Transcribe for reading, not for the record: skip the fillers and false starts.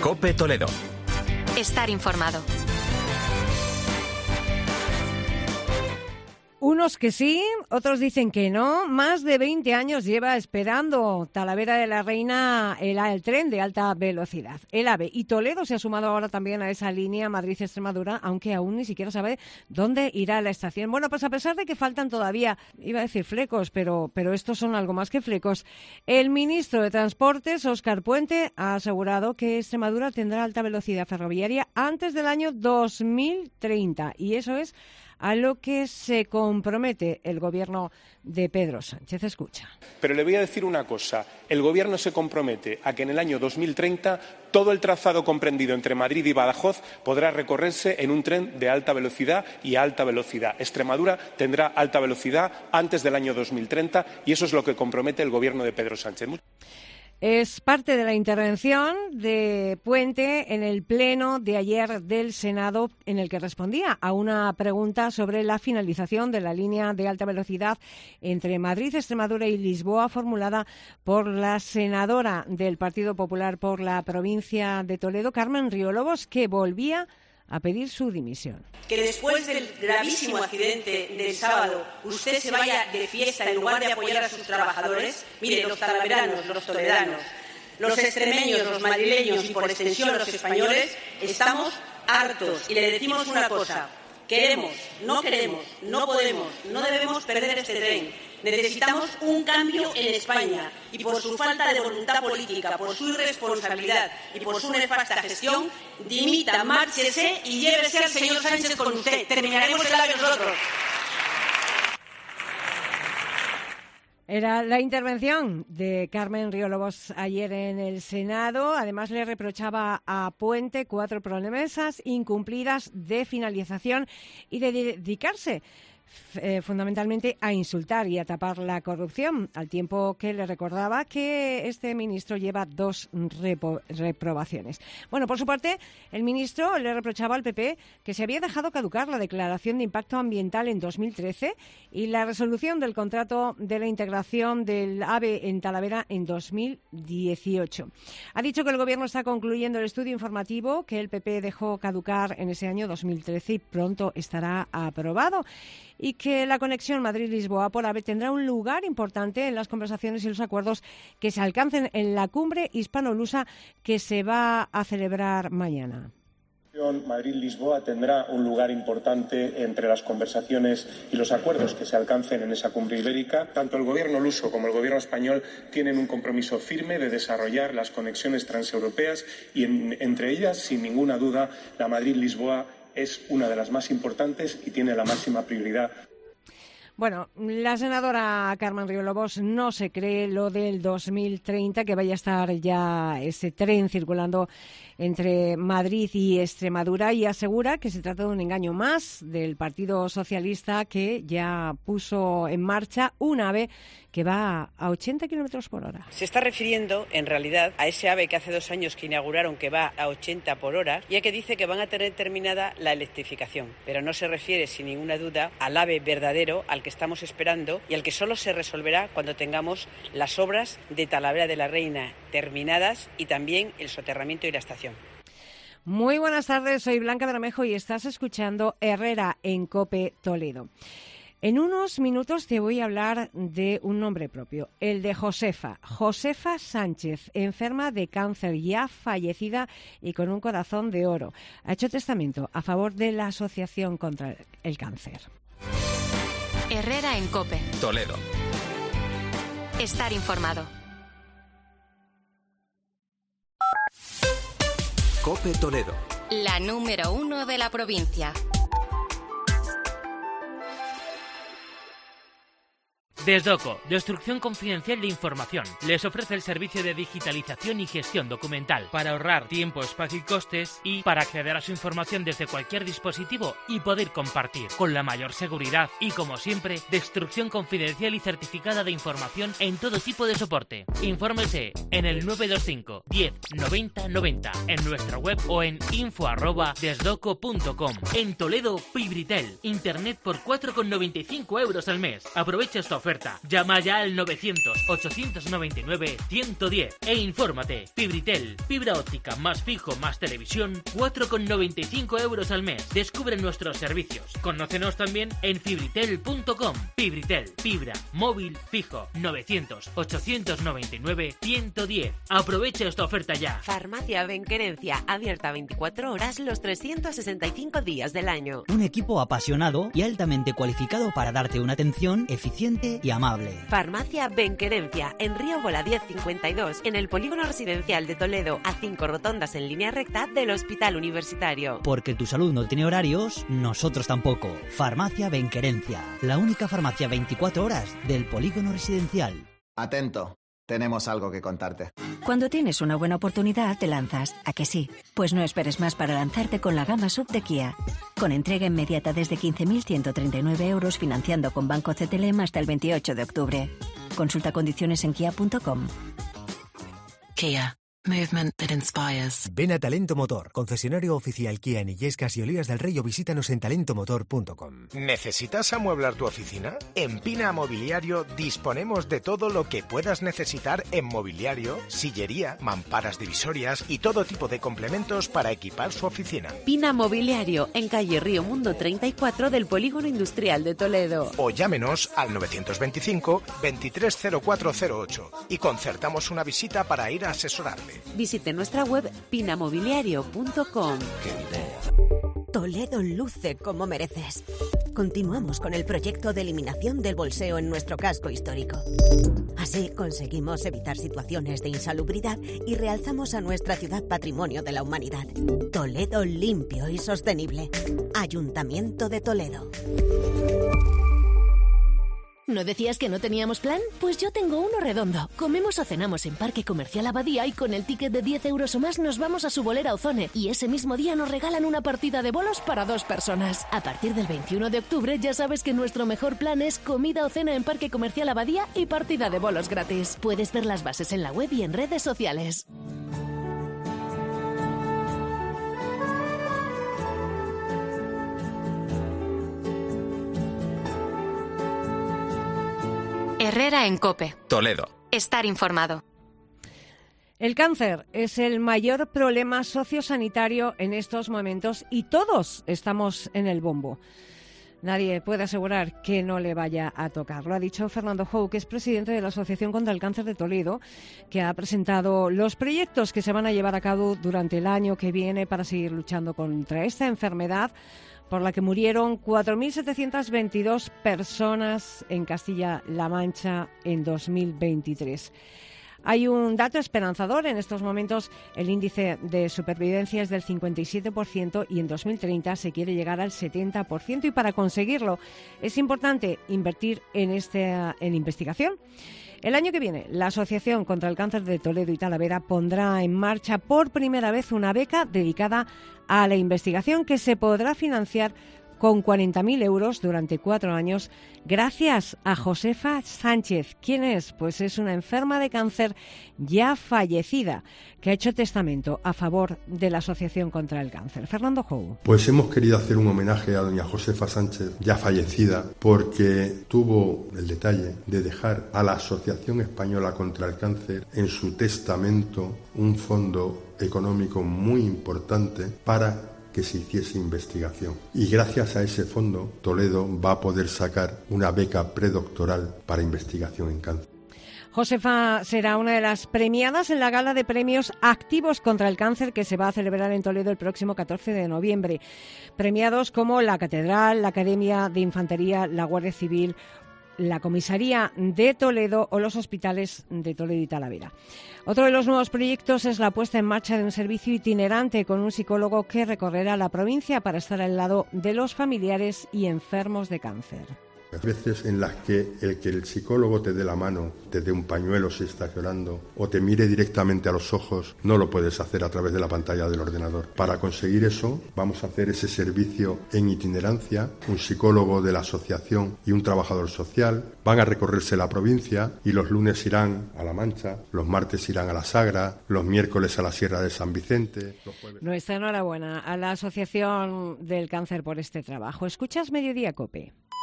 COPE Toledo. Estar informado. Unos que sí, otros dicen que no. Más de 20 años lleva esperando Talavera de la Reina el tren de alta velocidad, el AVE. Y Toledo se ha sumado ahora también a esa línea Madrid-Extremadura, aunque aún ni siquiera sabe dónde irá la estación. Bueno, pues a pesar de que faltan todavía, iba a decir flecos, pero estos son algo más que flecos, el ministro de Transportes, Óscar Puente, ha asegurado que Extremadura tendrá alta velocidad ferroviaria antes del año 2030. Y eso es a lo que se compromete el gobierno de Pedro Sánchez. Escucha. Pero le voy a decir una cosa. El gobierno se compromete a que en el año 2030 todo el trazado comprendido entre Madrid y Badajoz podrá recorrerse en un tren de alta velocidad y a alta velocidad. Extremadura tendrá alta velocidad antes del año 2030 y eso es lo que compromete el gobierno de Pedro Sánchez. Es parte de la intervención de Puente en el pleno de ayer del Senado, en el que respondía a una pregunta sobre la finalización de la línea de alta velocidad entre Madrid, Extremadura y Lisboa, formulada por la senadora del Partido Popular por la provincia de Toledo, Carmen Riolobos, que volvía a pedir su dimisión. Que después del gravísimo accidente del sábado usted se vaya de fiesta en lugar de apoyar a sus trabajadores. Mire, los talaveranos, los toledanos, los extremeños, los madrileños y por extensión los españoles estamos hartos y le decimos una cosa. Queremos, no podemos, no debemos perder este tren. Necesitamos un cambio en España y por su falta de voluntad política, por su irresponsabilidad y por su nefasta gestión, dimita, márchese y llévese al señor Sánchez con usted. Terminaremos el AVE nosotros. Era la intervención de Carmen Riolobos ayer en el Senado. Además, le reprochaba a Puente 4 promesas incumplidas de finalización y de dedicarse fundamentalmente a insultar y a tapar la corrupción, al tiempo que le recordaba que este ministro lleva 2 reprobaciones. Bueno, por su parte, el ministro le reprochaba al PP que se había dejado caducar la declaración de impacto ambiental en 2013 y la resolución del contrato de la integración del AVE en Talavera en 2018. Ha dicho que el Gobierno está concluyendo el estudio informativo que el PP dejó caducar en ese año 2013 y pronto estará aprobado, y que la conexión Madrid-Lisboa por AVE tendrá un lugar importante en las conversaciones y los acuerdos que se alcancen en la cumbre hispano-lusa que se va a celebrar mañana. Madrid-Lisboa tendrá un lugar importante entre las conversaciones y los acuerdos que se alcancen en esa cumbre ibérica. Tanto el gobierno luso como el gobierno español tienen un compromiso firme de desarrollar las conexiones transeuropeas y entre ellas, sin ninguna duda, la Madrid-Lisboa es una de las más importantes y tiene la máxima prioridad. Bueno, la senadora Carmen Riolobos no se cree lo del 2030, que vaya a estar ya ese tren circulando entre Madrid y Extremadura, y asegura que se trata de un engaño más del Partido Socialista, que ya puso en marcha un AVE que va a 80 kilómetros por hora. Se está refiriendo, en realidad, a ese AVE que hace 2 años que inauguraron, que va a 80 por hora, ya que dice que van a tener terminada la electrificación. Pero no se refiere, sin ninguna duda, al AVE verdadero, al que estamos esperando y al que solo se resolverá cuando tengamos las obras de Talavera de la Reina terminadas y también el soterramiento y la estación. Muy buenas tardes, soy Blanca Bermejo y estás escuchando Herrera en COPE Toledo. En unos minutos te voy a hablar de un nombre propio, el de Josefa. Josefa Sánchez, enferma de cáncer, ya fallecida y con un corazón de oro. Ha hecho testamento a favor de la Asociación contra el Cáncer. Herrera en COPE Toledo. Estar informado. COPE Toledo. La número 1 de la provincia. Desdoco, destrucción confidencial de información. Les ofrece el servicio de digitalización y gestión documental para ahorrar tiempo, espacio y costes y para acceder a su información desde cualquier dispositivo y poder compartir con la mayor seguridad y, como siempre, destrucción confidencial y certificada de información en todo tipo de soporte. Infórmese en el 925 10 90 90 en nuestra web o en info@desdoco.com. En Toledo, Fibritel, internet por 4,95 € al mes. Aprovecha esta oferta oferta. Llama ya al 900-899-110 e infórmate. Fibritel, fibra óptica más fijo más televisión, 4,95 € al mes. Descubre nuestros servicios. Conócenos también en fibritel.com. Fibritel, fibra, móvil, fijo, 900-899-110. Aprovecha esta oferta ya. Farmacia Benquerencia, abierta 24 horas los 365 días del año. Un equipo apasionado y altamente cualificado para darte una atención eficiente y amable. Farmacia Benquerencia, en Río Bola 1052, en el Polígono Residencial de Toledo, a 5 rotondas en línea recta del Hospital Universitario. Porque tu salud no tiene horarios, nosotros tampoco. Farmacia Benquerencia, la única farmacia 24 horas del Polígono Residencial. Atento, tenemos algo que contarte. Cuando tienes una buena oportunidad, te lanzas. ¿A que sí? Pues no esperes más para lanzarte con la gama SUV de Kia. Con entrega inmediata desde 15.139 € financiando con Banco CTLM hasta el 28 de octubre. Consulta condiciones en kia.com. Kia. Movement that inspires. Ven a Talento Motor, concesionario oficial Kia en Illescas y Olivas del Rey, o visítanos en talentomotor.com. ¿Necesitas amueblar tu oficina? En Pina Mobiliario disponemos de todo lo que puedas necesitar en mobiliario, sillería, mamparas divisorias y todo tipo de complementos para equipar su oficina. Pina Mobiliario, en calle Río Mundo 34 del Polígono Industrial de Toledo. O llámenos al 925 230408 y concertamos una visita para ir a asesorarle. Visite nuestra web pinamobiliario.com. Toledo luce como mereces. Continuamos con el proyecto de eliminación del bolseo en nuestro casco histórico. Así conseguimos evitar situaciones de insalubridad y realzamos a nuestra ciudad patrimonio de la humanidad. Toledo limpio y sostenible. Ayuntamiento de Toledo. ¿No decías que no teníamos plan? Pues yo tengo uno redondo. Comemos o cenamos en Parque Comercial Abadía y con el ticket de 10 € o más nos vamos a su bolera Ozone y ese mismo día nos regalan una partida de bolos para 2 personas. A partir del 21 de octubre ya sabes que nuestro mejor plan es comida o cena en Parque Comercial Abadía y partida de bolos gratis. Puedes ver las bases en la web y en redes sociales. Herrera en COPE. Toledo. Estar informado. El cáncer es el mayor problema sociosanitario en estos momentos y todos estamos en el bombo. Nadie puede asegurar que no le vaya a tocar. Lo ha dicho Fernando Jou, que es presidente de la Asociación contra el Cáncer de Toledo, que ha presentado los proyectos que se van a llevar a cabo durante el año que viene para seguir luchando contra esta enfermedad, por la que murieron 4.722 personas en Castilla-La Mancha en 2023. Hay un dato esperanzador. En estos momentos el índice de supervivencia es del 57% y en 2030 se quiere llegar al 70%. Y para conseguirlo es importante invertir en investigación. El año que viene, la Asociación contra el Cáncer de Toledo y Talavera pondrá en marcha por primera vez una beca dedicada a la investigación que se podrá financiar con 40.000 € durante 4 años, gracias a Josefa Sánchez. ¿Quién es? Pues es una enferma de cáncer ya fallecida, que ha hecho testamento a favor de la Asociación contra el Cáncer. Fernando Jou. Pues hemos querido hacer un homenaje a doña Josefa Sánchez, ya fallecida, porque tuvo el detalle de dejar a la Asociación Española contra el Cáncer en su testamento un fondo económico muy importante para que se hiciese investigación. Y gracias a ese fondo, Toledo va a poder sacar una beca predoctoral para investigación en cáncer. Josefa será una de las premiadas en la gala de premios Activos contra el Cáncer que se va a celebrar en Toledo el próximo 14 de noviembre. Premiados como la Catedral, la Academia de Infantería, la Guardia Civil, la Comisaría de Toledo o los hospitales de Toledo y Talavera. Otro de los nuevos proyectos es la puesta en marcha de un servicio itinerante con un psicólogo que recorrerá la provincia para estar al lado de los familiares y enfermos de cáncer. Hay veces en las que el psicólogo te dé la mano, te dé un pañuelo si estás llorando o te mire directamente a los ojos, no lo puedes hacer a través de la pantalla del ordenador. Para conseguir eso vamos a hacer ese servicio en itinerancia. Un psicólogo de la asociación y un trabajador social van a recorrerse la provincia y los lunes irán a La Mancha, los martes irán a La Sagra, los miércoles a la Sierra de San Vicente. Nuestra enhorabuena a la Asociación del Cáncer por este trabajo. ¿Escuchas Mediodía COPE?